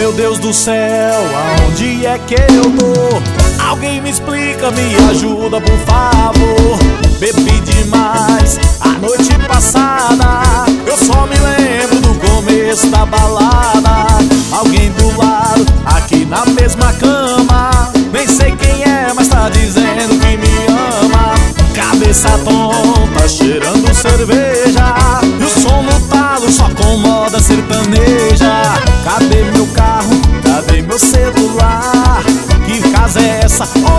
Meu Deus do céu, aonde é que eu tô? Alguém me explica, me ajuda por favor. Bebi demais a noite passada, eu só me lembro do começo da balada. Alguém do lado, aqui na mesma cama, nem sei quem é, mas tá dizendo que me ama. Cabeça tonta, cheirando cerveja, e o som no talo só com moda sertaneja. Cadê meu carro? Cadê meu celular? Que casa é essa?